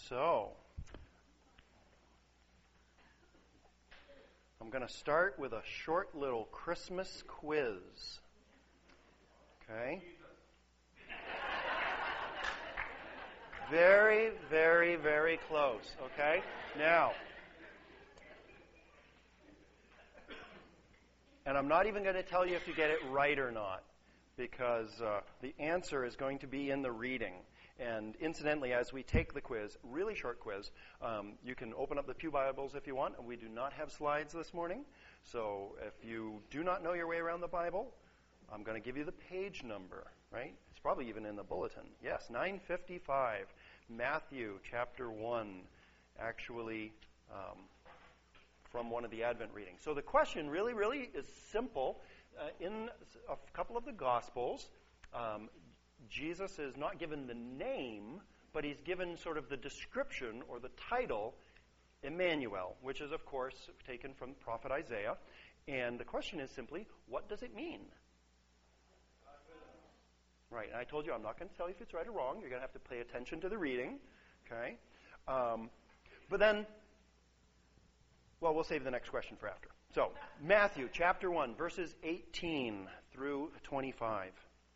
So, I'm going to start with a short little Christmas quiz. Okay? Very, very, very close. Okay? Now, and I'm not even going to tell you if you get it right or not, because the answer is going to be in the reading. And incidentally, as we take the quiz, really short quiz, you can open up the Pew Bibles if you want. We do not have slides this morning. So if you do not know your way around the Bible, I'm going to give you the page number, right? It's probably even in the bulletin. Yes, 955, Matthew chapter 1, actually from one of the Advent readings. So the question really is simple. In a couple of the Gospels, Jesus is not given the name, but he's given sort of the description or the title, Emmanuel, which is, of course, taken from the prophet Isaiah. And the question is simply, what does it mean? Right, and I told you I'm not going to tell you if it's right or wrong. You're going to have to pay attention to the reading. Okay? But then, well, we'll save the next question for after. So, Matthew chapter 1, verses 18 through 25.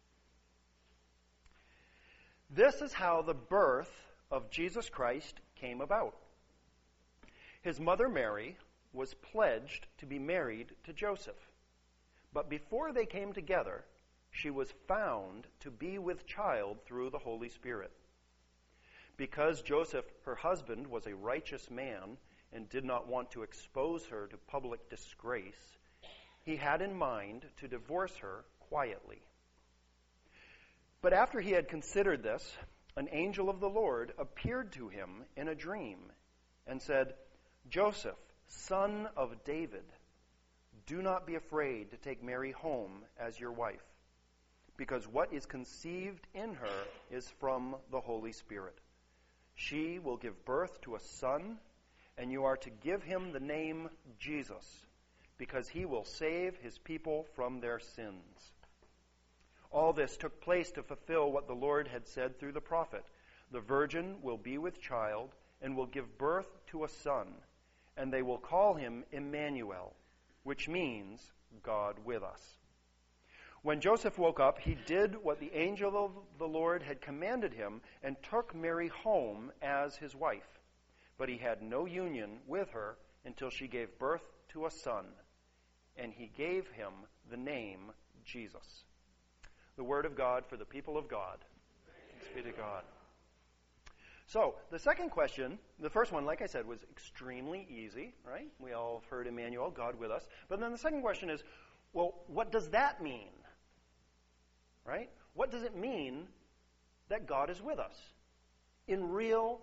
This is how the birth of Jesus Christ came about. His mother Mary was pledged to be married to Joseph. But before they came together, she was found to be with child through the Holy Spirit. Because Joseph, her husband, was a righteous man and did not want to expose her to public disgrace, he had in mind to divorce her quietly. But after he had considered this, an angel of the Lord appeared to him in a dream and said, "Joseph, son of David, do not be afraid to take Mary home as your wife, because what is conceived in her is from the Holy Spirit. She will give birth to a son, and you are to give him the name Jesus, because he will save his people from their sins." All this took place to fulfill what the Lord had said through the prophet. The virgin will be with child and will give birth to a son, and they will call him Emmanuel, which means God with us. When Joseph woke up, he did what the angel of the Lord had commanded him and took Mary home as his wife. But he had no union with her until she gave birth to a son, and he gave him the name Jesus. The word of God for the people of God. Thanks be to God. So, the second question, the first one, like I said, was extremely easy, right? We all have heard Emmanuel, God with us. But then the second question is, well, what does that mean? Right? What does it mean that God is with us? In real,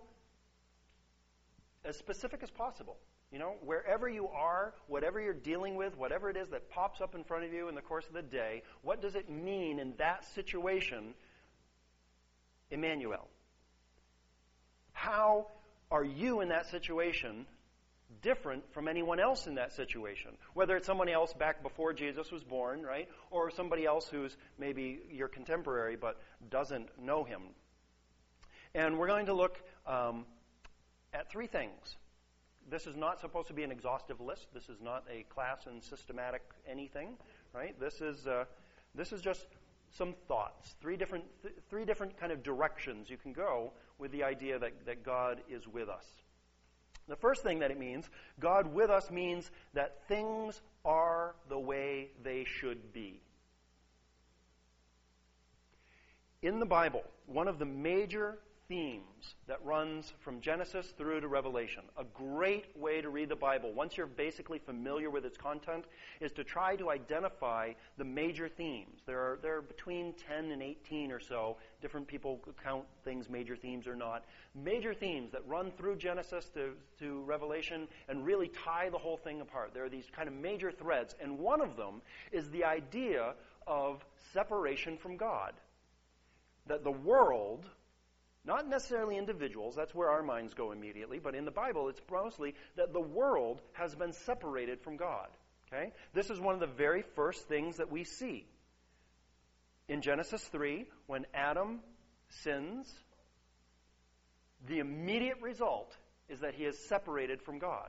as specific as possible. You know, wherever you are, whatever you're dealing with, whatever it is that pops up in front of you in the course of the day, what does it mean in that situation, Emmanuel? How are you in that situation different from anyone else in that situation? Whether it's someone else back before Jesus was born, right? Or somebody else who's maybe your contemporary but doesn't know him. And we're going to look at three things. This is not supposed to be an exhaustive list. This is not a class in systematic anything, right? This is just some thoughts. Three different kind of directions you can go with the idea that God is with us. The first thing that it means, God with us, means that things are the way they should be. In the Bible, one of the major themes that runs from Genesis through to Revelation. A great way to read the Bible, once you're basically familiar with its content, is to try to identify the major themes. There are between 10 and 18 or so. Different people count things major themes or not. Major themes that run through Genesis to Revelation and really tie the whole thing apart. There are these kind of major threads, and one of them is the idea of separation from God. That the world, not necessarily individuals, that's where our minds go immediately, but in the Bible it's mostly that the world has been separated from God. Okay? This is one of the very first things that we see. In Genesis 3, when Adam sins, the immediate result is that he is separated from God.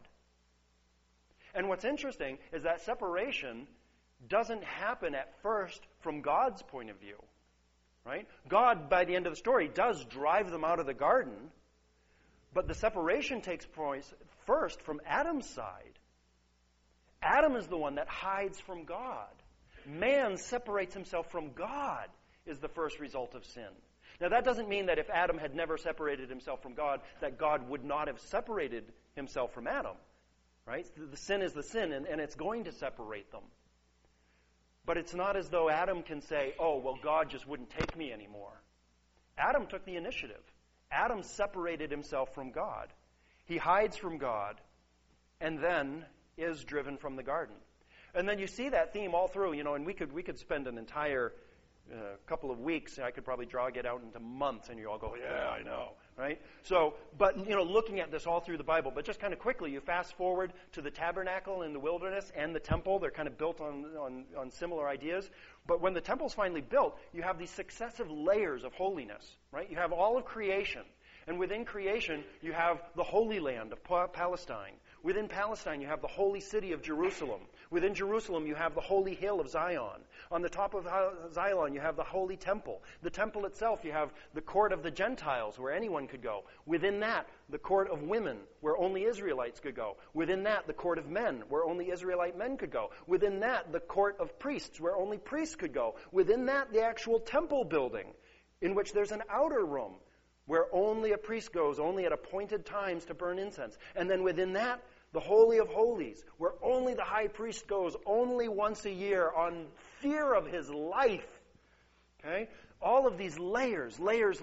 And what's interesting is that separation doesn't happen at first from God's point of view. Right? God, by the end of the story, does drive them out of the garden, but the separation takes place first from Adam's side. Adam is the one that hides from God. Man separates himself from God is the first result of sin. Now, that doesn't mean that if Adam had never separated himself from God, that God would not have separated himself from Adam. Right? The sin is the sin, and it's going to separate them. But it's not as though Adam can say, oh, well, God just wouldn't take me anymore. Adam took the initiative. Adam separated himself from God. He hides from God and then is driven from the garden. And then you see that theme all through, and we could spend an entire couple of weeks. I could probably drag it out into months, and you all go, yeah, I know, right? So, but, looking at this all through the Bible. But just kind of quickly, you fast forward to the tabernacle in the wilderness and the temple. They're kind of built on similar ideas. But when the temple's finally built, you have these successive layers of holiness, right? You have all of creation. And within creation, you have the Holy Land of Palestine. Within Palestine, you have the holy city of Jerusalem. Within Jerusalem, you have the holy hill of Zion. On the top of Zion, you have the holy temple. The temple itself, you have the court of the Gentiles, where anyone could go. Within that, the court of women, where only Israelites could go. Within that, the court of men, where only Israelite men could go. Within that, the court of priests, where only priests could go. Within that, the actual temple building, in which there's an outer room, where only a priest goes, only at appointed times to burn incense. And then within that, the Holy of Holies, where only the high priest goes only once a year on fear of his life. Okay? All of these layers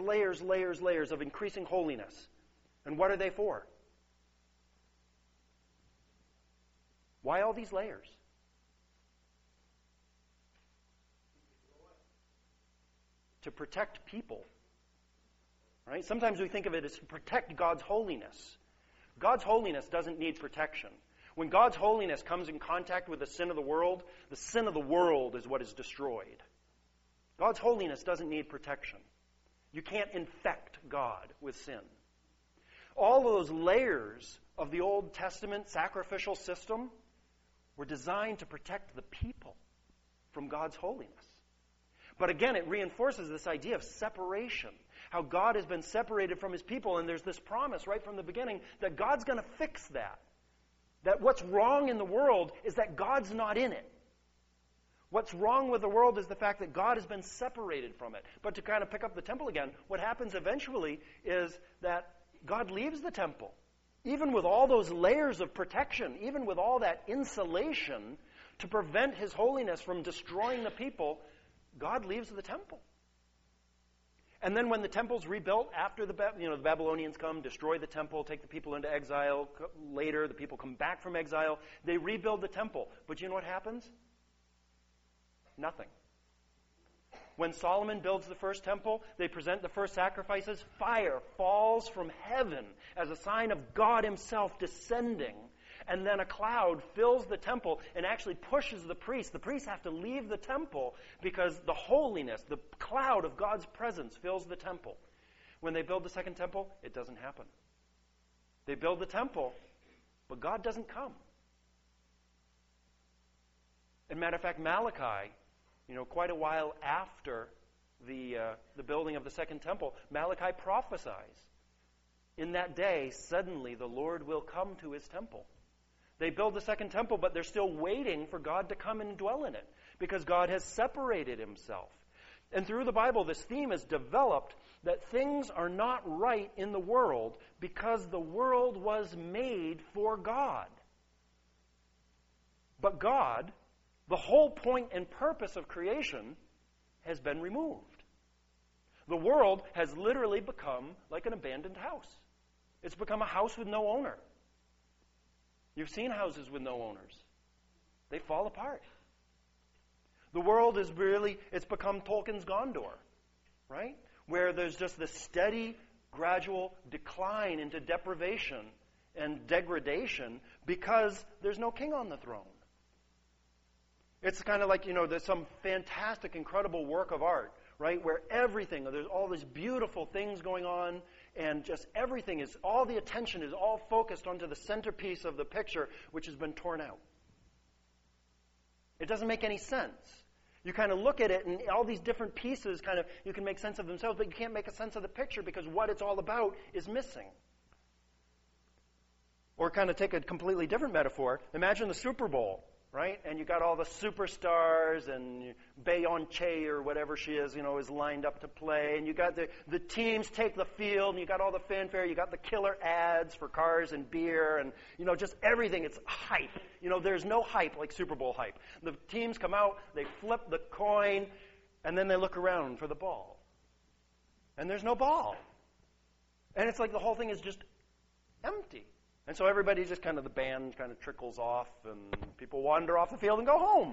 of increasing holiness. And what are they for? Why all these layers? To protect people. Right? Sometimes we think of it as to protect God's holiness. God's holiness doesn't need protection. When God's holiness comes in contact with the sin of the world is what is destroyed. God's holiness doesn't need protection. You can't infect God with sin. All those layers of the Old Testament sacrificial system were designed to protect the people from God's holiness. But again, it reinforces this idea of separation. How God has been separated from his people, and there's this promise right from the beginning that God's going to fix that. That what's wrong in the world is that God's not in it. What's wrong with the world is the fact that God has been separated from it. But to kind of pick up the temple again, what happens eventually is that God leaves the temple. Even with all those layers of protection, even with all that insulation to prevent his holiness from destroying the people, God leaves the temple. And then when the temple's rebuilt, after the Babylonians come, destroy the temple, take the people into exile. Later, the people come back from exile. They rebuild the temple. But you know what happens? Nothing. When Solomon builds the first temple, they present the first sacrifices. Fire falls from heaven as a sign of God himself descending. And then a cloud fills the temple and actually pushes the priests. The priests have to leave the temple because the holiness, the cloud of God's presence fills the temple. When they build the second temple, it doesn't happen. They build the temple, but God doesn't come. As a matter of fact, Malachi, quite a while after the building of the second temple, Malachi prophesies. In that day, suddenly the Lord will come to his temple. They build the second temple, but they're still waiting for God to come and dwell in it because God has separated himself. And through the Bible, this theme is developed that things are not right in the world because the world was made for God. But God, the whole point and purpose of creation, has been removed. The world has literally become like an abandoned house. It's become a house with no owner. You've seen houses with no owners. They fall apart. The world is it's become Tolkien's Gondor, right? Where there's just this steady, gradual decline into deprivation and degradation because there's no king on the throne. It's kind of like, there's some fantastic, incredible work of art, right? Where there's all these beautiful things going on, and just everything all the attention is all focused onto the centerpiece of the picture, which has been torn out. It doesn't make any sense. You kind of look at it, and all these different pieces you can make sense of themselves, but you can't make a sense of the picture because what it's all about is missing. Or kind of take a completely different metaphor. Imagine the Super Bowl, right? And you got all the superstars, and Beyoncé or whatever she is, is lined up to play. And you got the teams take the field, and you got all the fanfare. You got the killer ads for cars and beer, and just everything. It's hype. There's no hype like Super Bowl hype. The teams come out, they flip the coin, and then they look around for the ball. And there's no ball. And it's like the whole thing is just empty. And so everybody just the band kind of trickles off, and people wander off the field and go home.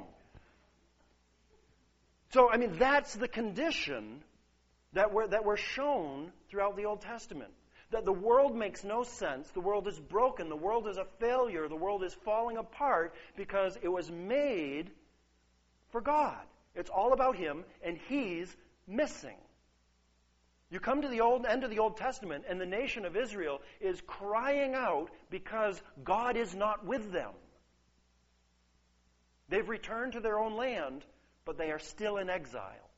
So, that's the condition that we're shown throughout the Old Testament. That the world makes no sense, the world is broken, the world is a failure, the world is falling apart because it was made for God. It's all about Him, and He's missing. You come to the end of the Old Testament, and the nation of Israel is crying out because God is not with them. They've returned to their own land, but they are still in exile.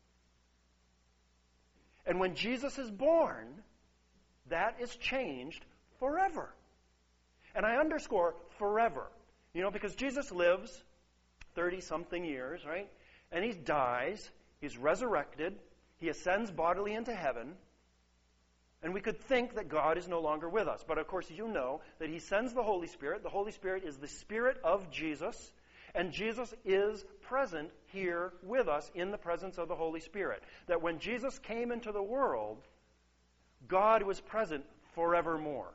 And when Jesus is born, that is changed forever. And I underscore forever. Because Jesus lives 30-something years, right? And He dies, He's resurrected, He ascends bodily into heaven, and we could think that God is no longer with us. But of course you know that He sends the Holy Spirit. The Holy Spirit is the Spirit of Jesus, and Jesus is present here with us in the presence of the Holy Spirit. That when Jesus came into the world, God was present forevermore.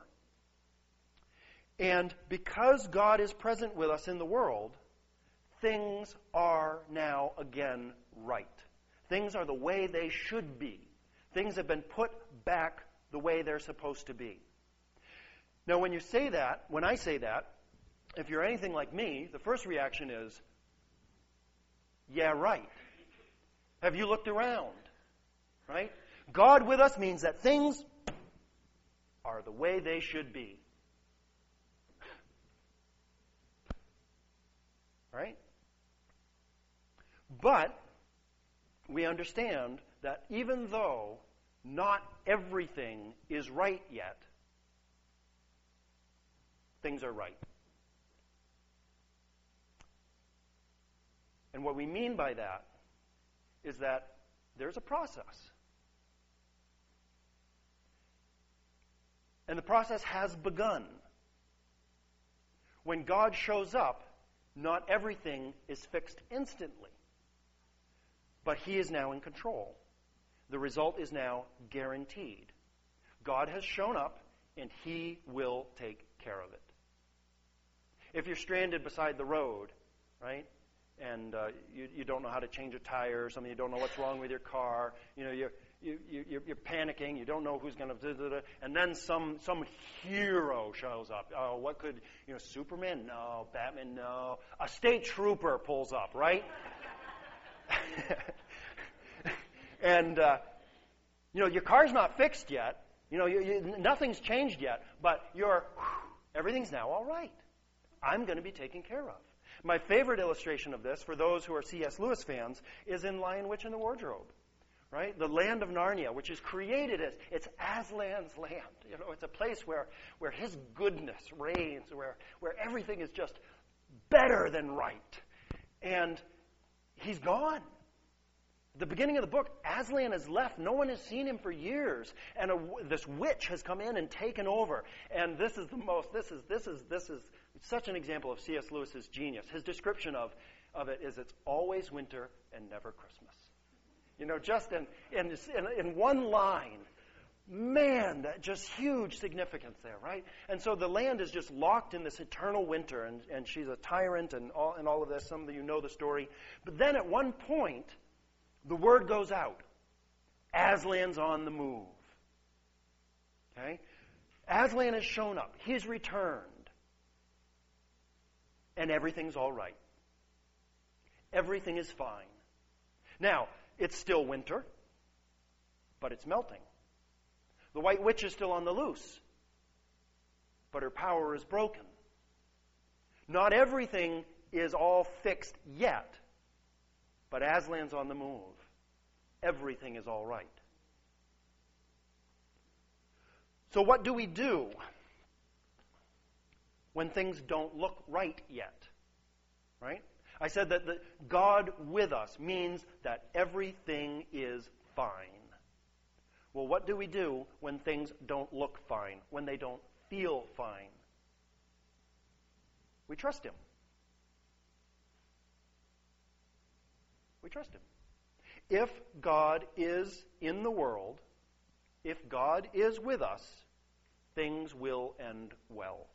And because God is present with us in the world, things are now again right. Things are the way they should be. Things have been put back the way they're supposed to be. Now, when I say that, if you're anything like me, the first reaction is, yeah, right. Have you looked around? Right? God with us means that things are the way they should be. Right? But we understand that even though not everything is right yet, things are right. And what we mean by that is that there's a process. And the process has begun. When God shows up, not everything is fixed instantly. But He is now in control. The result is now guaranteed. God has shown up, and He will take care of it. If you're stranded beside the road, right, and you don't know how to change a tire or something, you don't know what's wrong with your car, you're panicking, you don't know who's going to, and then some hero shows up. Oh, what could, Superman? No. Batman? No. A state trooper pulls up, right? And, your car's not fixed yet. Nothing's changed yet, but everything's now all right. I'm going to be taken care of. My favorite illustration of this, for those who are C.S. Lewis fans, is in Lion, Witch, and the Wardrobe. Right? The land of Narnia, which is created it's Aslan's land. It's a place where his goodness reigns, where everything is just better than right. And he's gone. At the beginning of the book, Aslan has left. No one has seen him for years. And this witch has come in and taken over. And this is such an example of C.S. Lewis's genius. His description of it is it's always winter and never Christmas. Just in one line. Man, that just huge significance there, right? And so the land is just locked in this eternal winter, and she's a tyrant and all of this. Some of you know the story. But then at one point, the word goes out. Aslan's on the move. Okay? Aslan has shown up. He's returned. And everything's all right. Everything is fine. Now, it's still winter. but it's melting. The White Witch is still on the loose, but her power is broken. Not everything is all fixed yet, but Aslan's on the move. Everything is all right. So what do we do when things don't look right yet? Right? I said that the God with us means that everything is fine. Well, what do we do when things don't look fine, when they don't feel fine? We trust Him. We trust Him. If God is in the world, if God is with us, things will end well.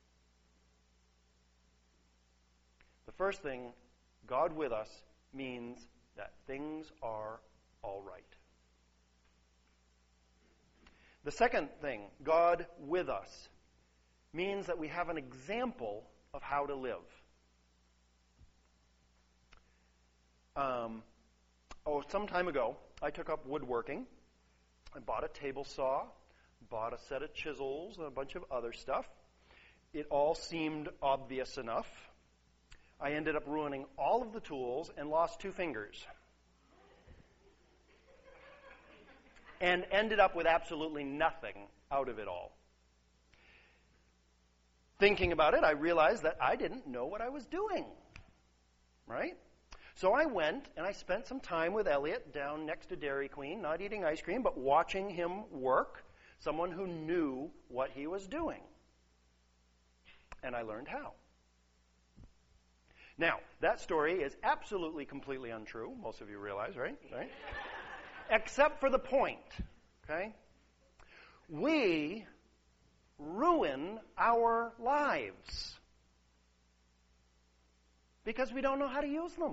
The first thing, God with us, means that things are all right. The second thing, God with us, means that we have an example of how to live. Some time ago, I took up woodworking. I bought a table saw, bought a set of chisels, and a bunch of other stuff. It all seemed obvious enough. I ended up ruining all of the tools and lost 2 fingers. And ended up with absolutely nothing out of it all. Thinking about it, I realized that I didn't know what I was doing. Right? So I went and I spent some time with Elliot down next to Dairy Queen, not eating ice cream, but watching him work, someone who knew what he was doing. And I learned how. Now, that story is absolutely, completely untrue. Most of you realize, right? Except for the point, okay? We ruin our lives because we don't know how to use them.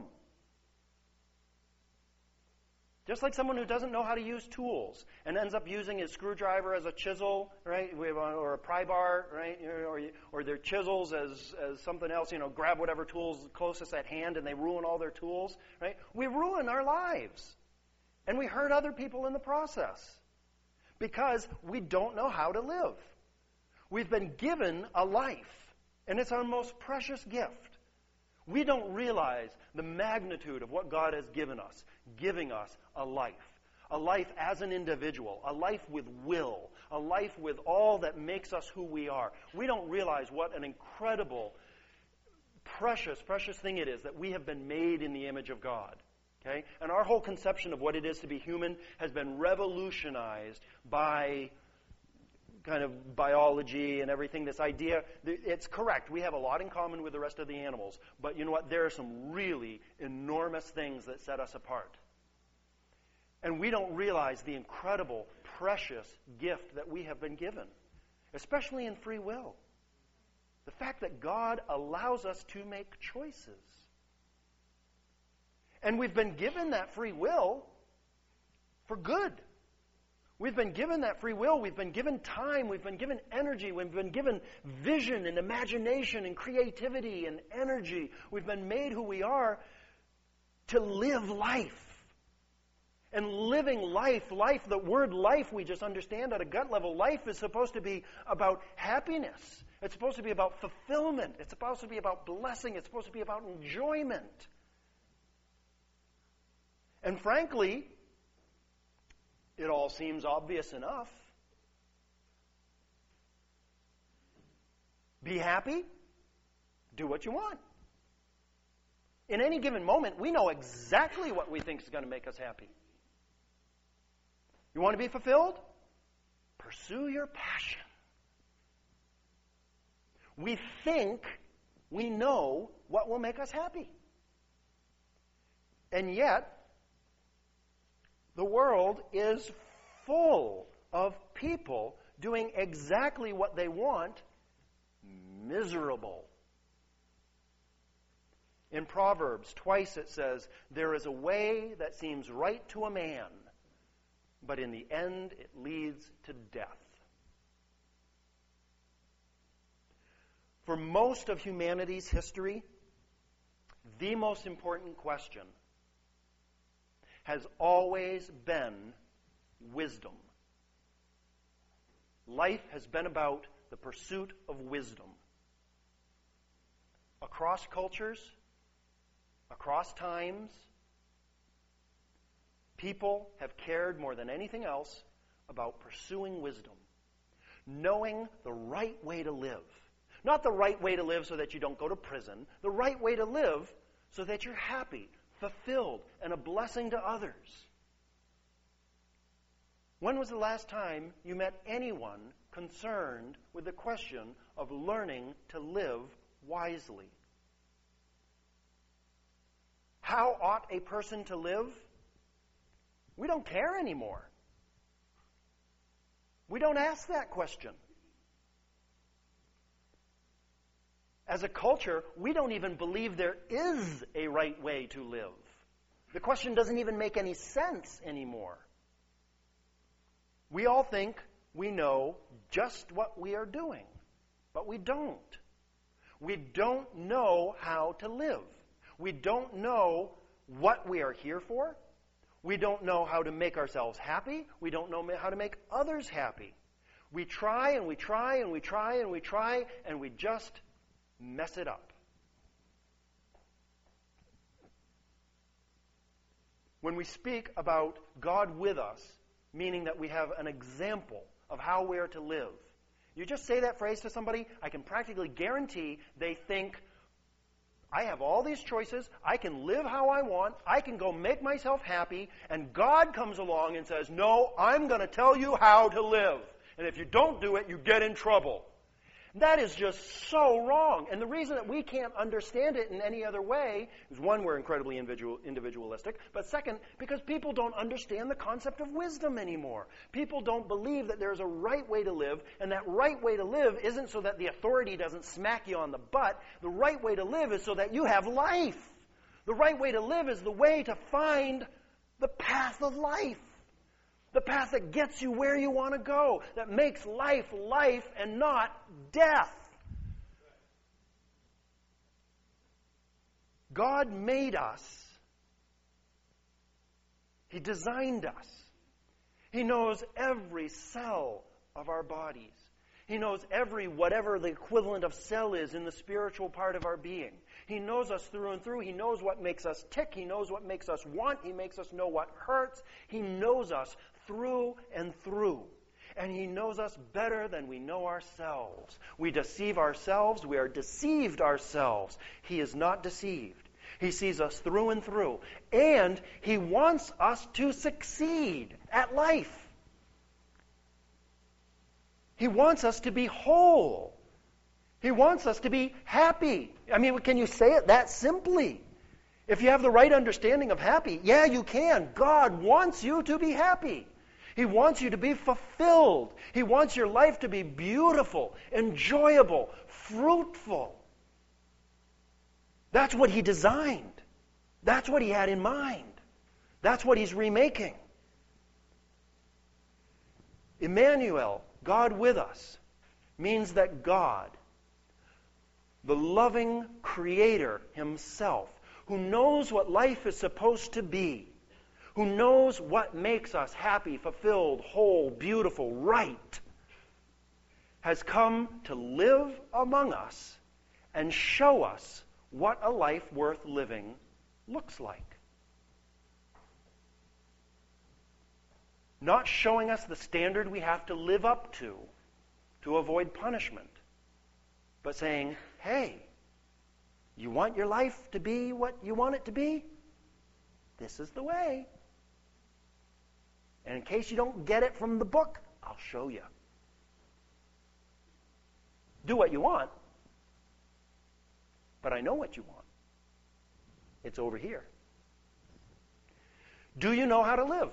Just like someone who doesn't know how to use tools and ends up using his screwdriver as a chisel, right, or a pry bar, right, or their chisels as something else, grab whatever tool's closest at hand and they ruin all their tools, right? We ruin our lives. And we hurt other people in the process because we don't know how to live. We've been given a life, and it's our most precious gift. We don't realize the magnitude of what God has given us, giving us a life as an individual, a life with will, a life with all that makes us who we are. We don't realize what an incredible, precious, precious thing it is that we have been made in the image of God. Okay? And our whole conception of what it is to be human has been revolutionized by kind of biology and everything. This idea, it's correct. We have a lot in common with the rest of the animals. But you know what? There are some really enormous things that set us apart. And we don't realize the incredible, precious gift that we have been given, especially in free will. The fact that God allows us to make choices. And we've been given that free will for good. We've been given that free will. We've been given time. We've been given energy. We've been given vision and imagination and creativity and energy. We've been made who we are to live life. And living life, the word life we just understand at a gut level. Life is supposed to be about happiness. It's supposed to be about fulfillment. It's supposed to be about blessing. It's supposed to be about enjoyment. And frankly, it all seems obvious enough. Be happy. Do what you want. In any given moment, we know exactly what we think is going to make us happy. You want to be fulfilled? Pursue your passion. We think we know what will make us happy. And yet, the world is full of people doing exactly what they want, miserable. In Proverbs, twice it says, "There is a way that seems right to a man, but in the end it leads to death." For most of humanity's history, the most important question has always been, wisdom. Life has been about the pursuit of wisdom. Across cultures, across times, people have cared more than anything else about pursuing wisdom. Knowing the right way to live. Not the right way to live so that you don't go to prison. The right way to live so that you're happy, fulfilled, and a blessing to others. When was the last time you met anyone concerned with the question of learning to live wisely? How ought a person to live? We don't care anymore. We don't ask that question. As a culture, we don't even believe there is a right way to live. The question doesn't even make any sense anymore. We all think we know just what we are doing, but we don't. We don't know how to live. We don't know what we are here for. We don't know how to make ourselves happy. We don't know how to make others happy. We try and we try and we try and we try and we just mess it up. When we speak about God with us, meaning that we have an example of how we are to live, you just say that phrase to somebody, I can practically guarantee they think, I have all these choices, I can live how I want, I can go make myself happy, and God comes along and says, no, I'm going to tell you how to live. And if you don't do it, you get in trouble. That is just so wrong. And the reason that we can't understand it in any other way is, one, we're incredibly individualistic, but second, because people don't understand the concept of wisdom anymore. People don't believe that there's a right way to live, and that right way to live isn't so that the authority doesn't smack you on the butt. The right way to live is so that you have life. The right way to live is the way to find the path of life. The path that gets you where you want to go, that makes life life and not death. God made us. He designed us. He knows every cell of our bodies. He knows whatever the equivalent of cell is in the spiritual part of our being. He knows us through and through. He knows what makes us tick. He knows what makes us want. He makes us know what hurts. He knows us through and through. And He knows us better than we know ourselves. We deceive ourselves. We are deceived ourselves. He is not deceived. He sees us through and through. And He wants us to succeed at life. He wants us to be whole. He wants us to be happy. I mean, can you say it that simply? If you have the right understanding of happy, yeah, you can. God wants you to be happy. He wants you to be fulfilled. He wants your life to be beautiful, enjoyable, fruitful. That's what He designed. That's what He had in mind. That's what He's remaking. Emmanuel, God with us, means that God, the loving Creator Himself, who knows what life is supposed to be, who knows what makes us happy, fulfilled, whole, beautiful, right, has come to live among us and show us what a life worth living looks like. Not showing us the standard we have to live up to avoid punishment, but saying, hey, you want your life to be what you want it to be? This is the way. And in case you don't get it from the book, I'll show you. Do what you want, but I know what you want. It's over here. Do you know how to live?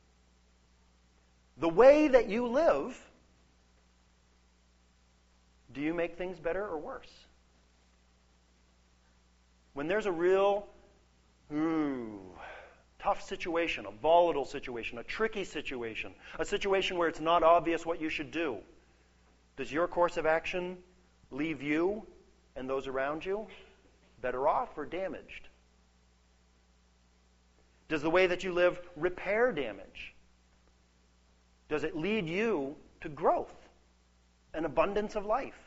The way that you live, do you make things better or worse? When there's a real tough situation, a volatile situation, a tricky situation, a situation where it's not obvious what you should do, does your course of action leave you and those around you better off or damaged? Does the way that you live repair damage? Does it lead you to growth and abundance of life?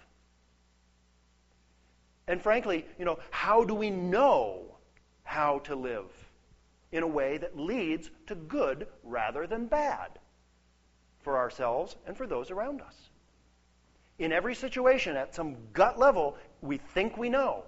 And frankly, how do we know how to live in a way that leads to good rather than bad for ourselves and for those around us? In every situation, at some gut level, we think we know.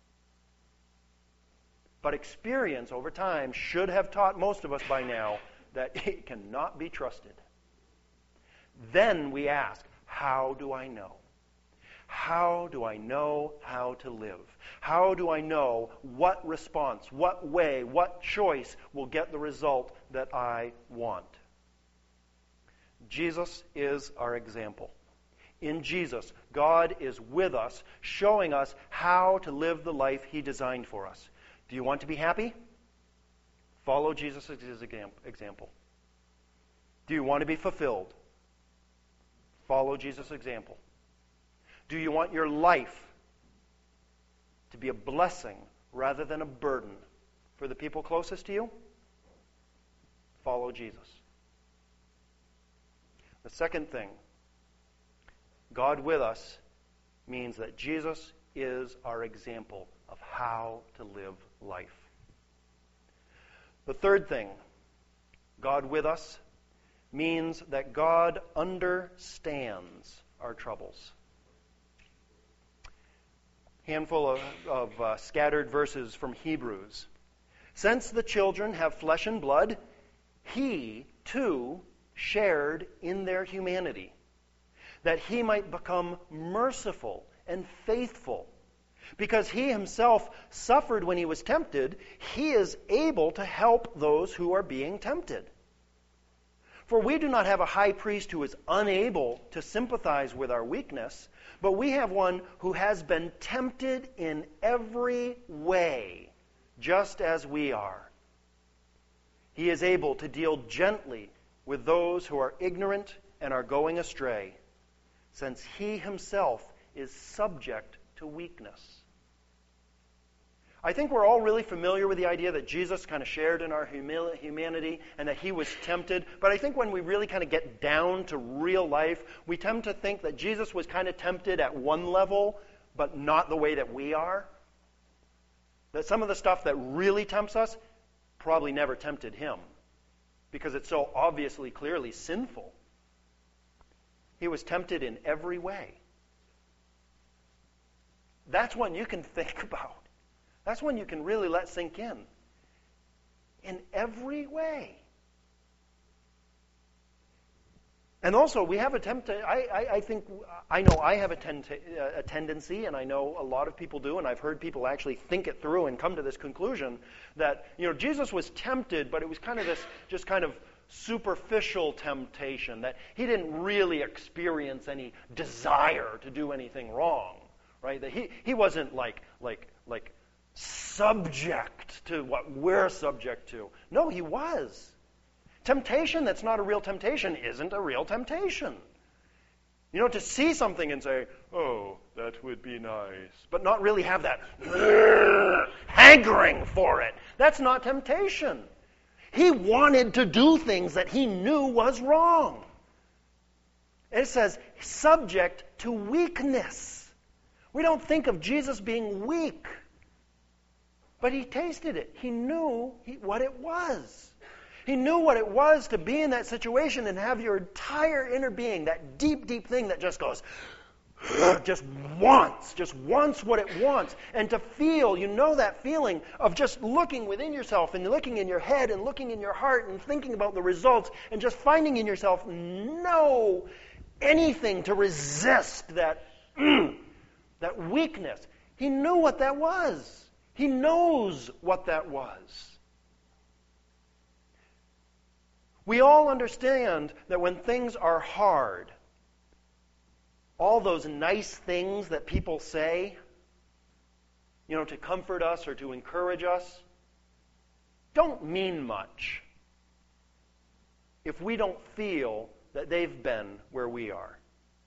But experience over time should have taught most of us by now that it cannot be trusted. Then we ask, how do I know? How do I know how to live? How do I know what response, what way, what choice will get the result that I want? Jesus is our example. In Jesus, God is with us, showing us how to live the life He designed for us. Do you want to be happy? Follow Jesus' example. Do you want to be fulfilled? Follow Jesus' example. Do you want your life to be a blessing rather than a burden for the people closest to you? Follow Jesus. The second thing, God with us, means that Jesus is our example of how to live life. The third thing, God with us, means that God understands our troubles. Handful of scattered verses from Hebrews. Since the children have flesh and blood, He, too, shared in their humanity, that He might become merciful and faithful. Because He Himself suffered when He was tempted, He is able to help those who are being tempted. For we do not have a high priest who is unable to sympathize with our weakness, but we have one who has been tempted in every way, just as we are. He is able to deal gently with those who are ignorant and are going astray, since He Himself is subject to weakness. I think we're all really familiar with the idea that Jesus kind of shared in our humanity and that He was tempted. But I think when we really kind of get down to real life, we tend to think that Jesus was kind of tempted at one level, but not the way that we are. That some of the stuff that really tempts us probably never tempted Him, because it's so obviously, clearly sinful. He was tempted in every way. That's one you can think about. That's one you can really let sink in. In every way. And also, we have a I know I have a tendency, and I know a lot of people do, and I've heard people actually think it through and come to this conclusion that, Jesus was tempted, but it was kind of this just kind of superficial temptation, that He didn't really experience any desire to do anything wrong, right? That he wasn't like subject to what we're subject to. No, He was. Temptation that's not a real temptation isn't a real temptation. To see something and say, oh, that would be nice, but not really have that hankering for it, that's not temptation. He wanted to do things that He knew was wrong. It says, subject to weakness. We don't think of Jesus being weak. But He tasted it. He knew what it was. He knew what it was to be in that situation and have your entire inner being, that deep, deep thing that just goes, just wants what it wants. And to feel, that feeling of just looking within yourself and looking in your head and looking in your heart and thinking about the results and just finding in yourself anything to resist that weakness. He knew what that was. He knows what that was. We all understand that when things are hard, all those nice things that people say, to comfort us or to encourage us, don't mean much if we don't feel that they've been where we are.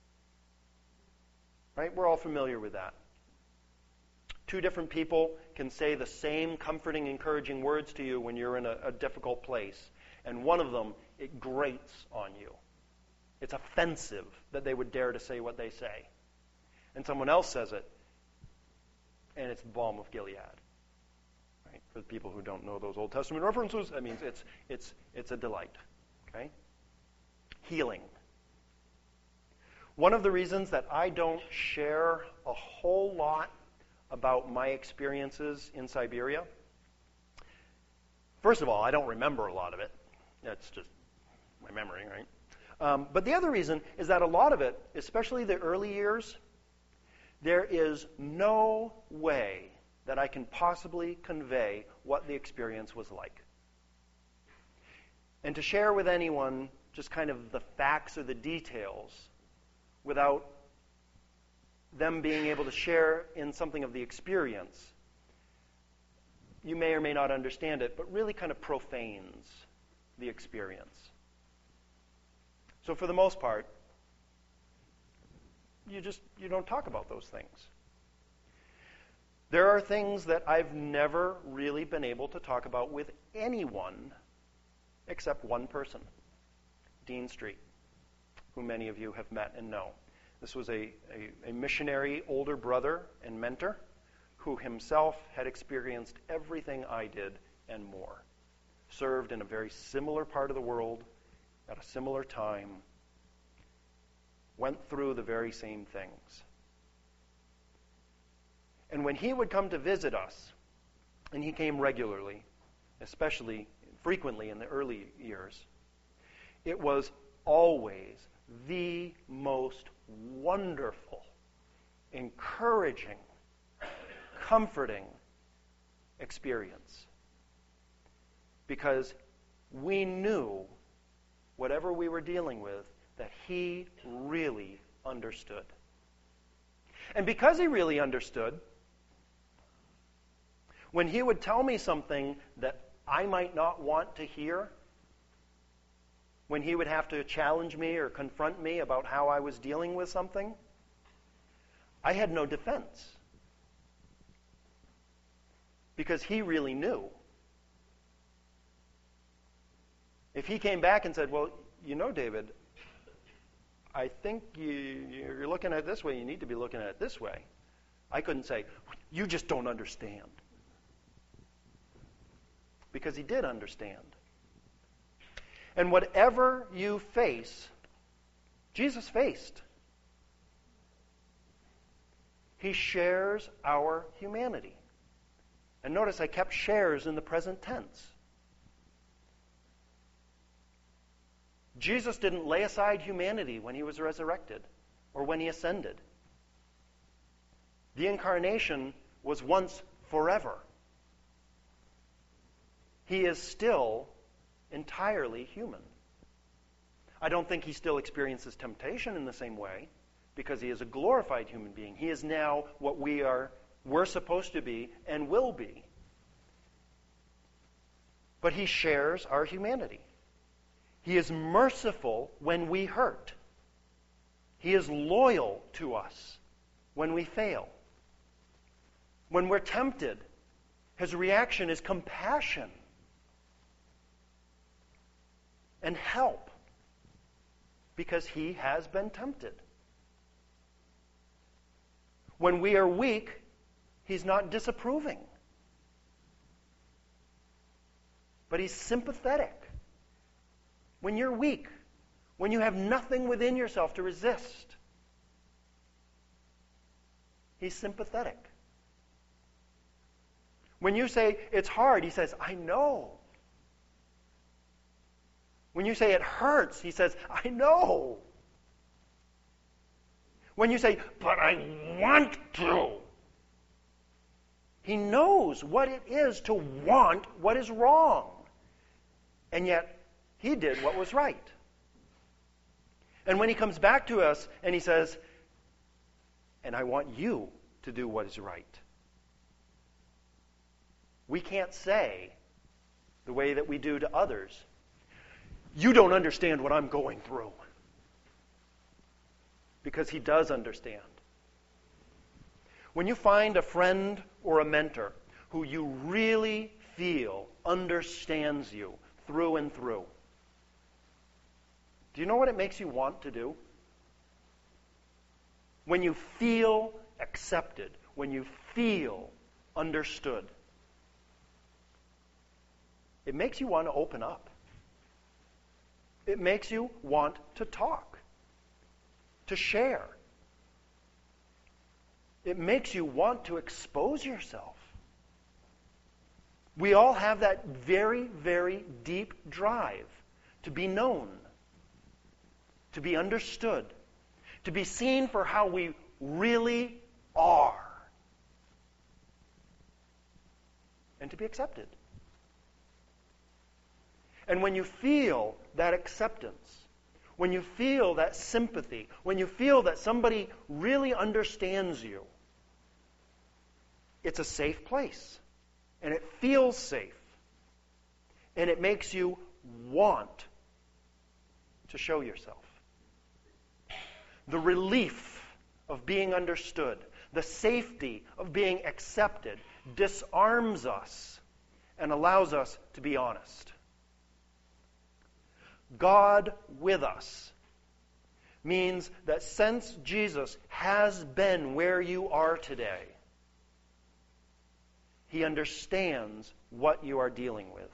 Right? We're all familiar with that. Two different people can say the same comforting, encouraging words to you when you're in a difficult place. And one of them, it grates on you. It's offensive that they would dare to say what they say. And someone else says it, and it's the balm of Gilead. Right? For the people who don't know those Old Testament references, that means it's a delight. Okay? Healing. One of the reasons that I don't share a whole lot about my experiences in Siberia, first of all, I don't remember a lot of it. That's just my memory, right? But the other reason is that a lot of it, especially the early years, there is no way that I can possibly convey what the experience was like. And to share with anyone just kind of the facts or the details without them being able to share in something of the experience, you may or may not understand it, but really kind of profanes the experience. So for the most part, you don't talk about those things. There are things that I've never really been able to talk about with anyone except one person, Dean Street, who many of you have met and know. This was a missionary older brother and mentor who himself had experienced everything I did and more. Served in a very similar part of the world at a similar time. Went through the very same things. And when he would come to visit us, and he came regularly, especially frequently in the early years, it was always the most wonderful, encouraging, comforting experience. Because we knew, whatever we were dealing with, that he really understood. And because he really understood, when he would tell me something that I might not want to hear, when he would have to challenge me or confront me about how I was dealing with something, I had no defense. Because he really knew. If he came back and said, well, you know, David, I think you're looking at it this way, you need to be looking at it this way, I couldn't say, you just don't understand. Because he did understand. And whatever you face, Jesus faced. He shares our humanity. And notice I kept shares in the present tense. Jesus didn't lay aside humanity when he was resurrected or when he ascended. The incarnation was once forever. He is still entirely human. I don't think he still experiences temptation in the same way because he is a glorified human being. He is now what we're supposed to be and will be. But he shares our humanity. He is merciful when we hurt. He is loyal to us when we fail. When we're tempted, his reaction is compassion and help because he has been tempted. When we are weak, he's not disapproving, but he's sympathetic. When you're weak, when you have nothing within yourself to resist, he's sympathetic. When you say, it's hard, he says, I know. When you say it hurts, he says, I know. When you say, but I want to, he knows what it is to want what is wrong. And yet, he did what was right. And when he comes back to us and he says, and I want you to do what is right, we can't say the way that we do to others, you don't understand what I'm going through. Because he does understand. When you find a friend or a mentor who you really feel understands you through and through, Do you know what it makes you want to do? When you feel accepted, when you feel understood, it makes you want to open up. It makes you want to talk, to share. It makes you want to expose yourself. We all have that very, very deep drive to be known, to be understood, to be seen for how we really are, and to be accepted. And when you feel that acceptance, when you feel that sympathy, when you feel that somebody really understands you, it's a safe place. And it feels safe. And it makes you want to show yourself. The relief of being understood, the safety of being accepted, disarms us and allows us to be honest. God with us means that since Jesus has been where you are today, He understands what you are dealing with.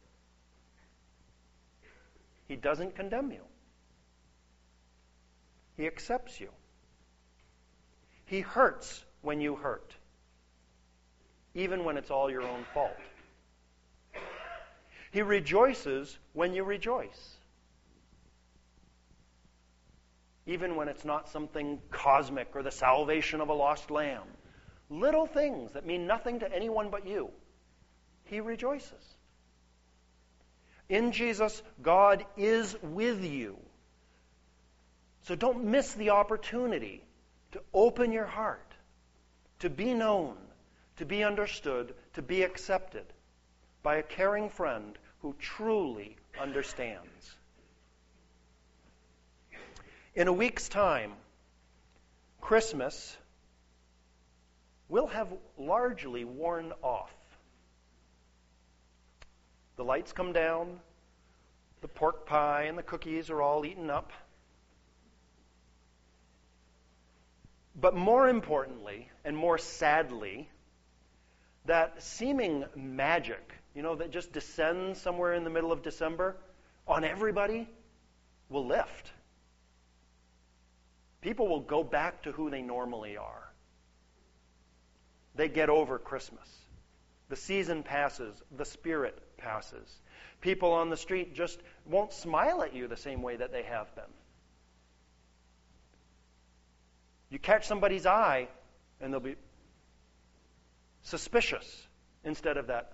He doesn't condemn you. He accepts you. He hurts when you hurt, even when it's all your own fault. He rejoices when you rejoice, even when it's not something cosmic or the salvation of a lost lamb. Little things that mean nothing to anyone but you. He rejoices. In Jesus, God is with you. So don't miss the opportunity to open your heart, to be known, to be understood, to be accepted by a caring friend who truly understands. In a week's time, Christmas will have largely worn off. The lights come down, the pork pie and the cookies are all eaten up. But more importantly, and more sadly, that seeming magic, that just descends somewhere in the middle of December on everybody, will lift. People will go back to who they normally are. They get over Christmas. The season passes. The spirit passes. People on the street just won't smile at you the same way that they have been. You catch somebody's eye, and they'll be suspicious instead of that.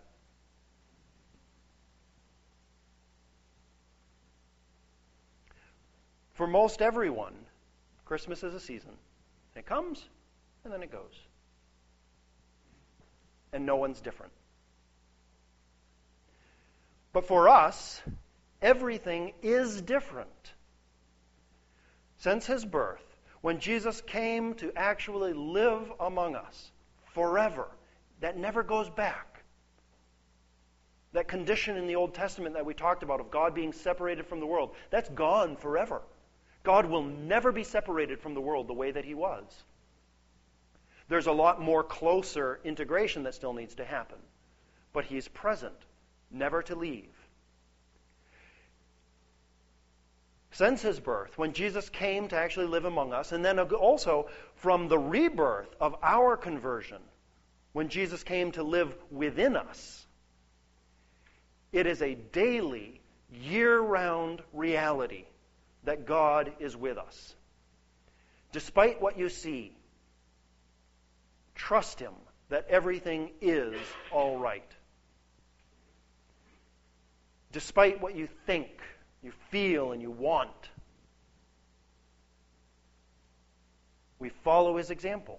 For most everyone, Christmas is a season. It comes, and then it goes. And no one's different. But for us, everything is different. Since His birth, when Jesus came to actually live among us forever, that never goes back. That condition in the Old Testament that we talked about of God being separated from the world, that's gone forever. God will never be separated from the world the way that He was. There's a lot more closer integration that still needs to happen. But He's present, never to leave. Since His birth, when Jesus came to actually live among us, and then also from the rebirth of our conversion, when Jesus came to live within us, it is a daily, year-round reality that God is with us. Despite what you see, trust Him that everything is all right. Despite what you think, you feel, and you want, we follow His example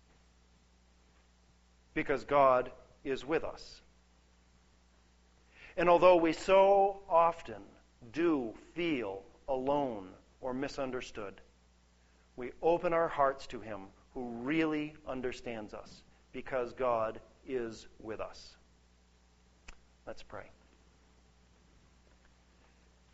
because God is with us. And although we so often do feel alone or misunderstood, we open our hearts to Him who really understands us because God is with us. Let's pray.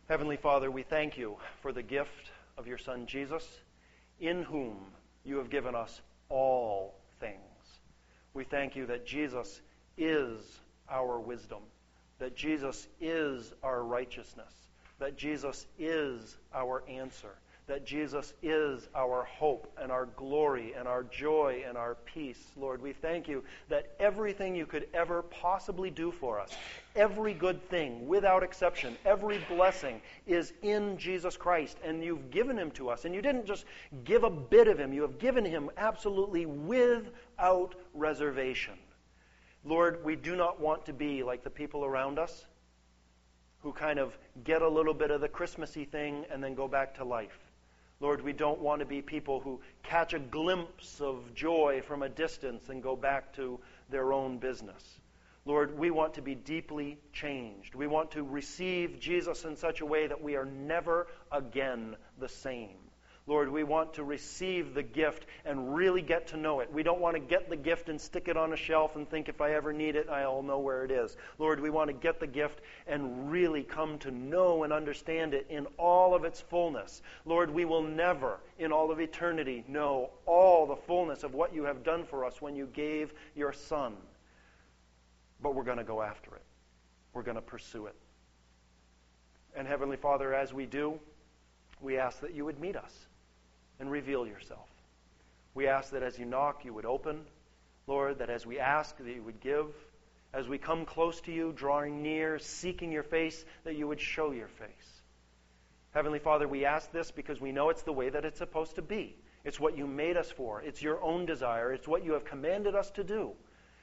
Heavenly Father, we thank you for the gift of your Son Jesus, in whom you have given us all things. We thank you that Jesus is our wisdom, that Jesus is our righteousness, that Jesus is our answer, that Jesus is our hope and our glory and our joy and our peace. Lord, we thank you that everything you could ever possibly do for us, every good thing, without exception, every blessing is in Jesus Christ, and you've given him to us. And you didn't just give a bit of him, you have given him absolutely without reservation. Lord, we do not want to be like the people around us who kind of get a little bit of the Christmassy thing and then go back to life. Lord, we don't want to be people who catch a glimpse of joy from a distance and go back to their own business. Lord, we want to be deeply changed. We want to receive Jesus in such a way that we are never again the same. Lord, we want to receive the gift and really get to know it. We don't want to get the gift and stick it on a shelf and think if I ever need it, I'll know where it is. Lord, we want to get the gift and really come to know and understand it in all of its fullness. Lord, we will never, in all of eternity, know all the fullness of what you have done for us when you gave your Son. But we're going to go after it. We're going to pursue it. And Heavenly Father, as we do, we ask that you would meet us and reveal yourself. We ask that as you knock, you would open. Lord, that as we ask, that you would give. As we come close to you, drawing near, seeking your face, that you would show your face. Heavenly Father, we ask this because we know it's the way that it's supposed to be. It's what you made us for. It's your own desire. It's what you have commanded us to do.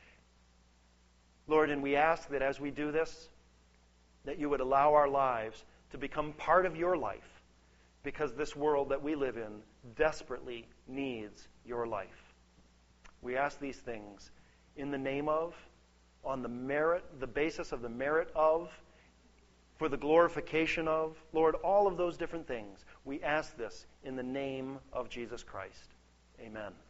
Lord, and we ask that as we do this, that you would allow our lives to become part of your life, because this world that we live in desperately needs your life. We ask these things in the name of, on the basis of the merit of, for the glorification of, Lord, all of those different things. We ask this in the name of Jesus Christ. Amen.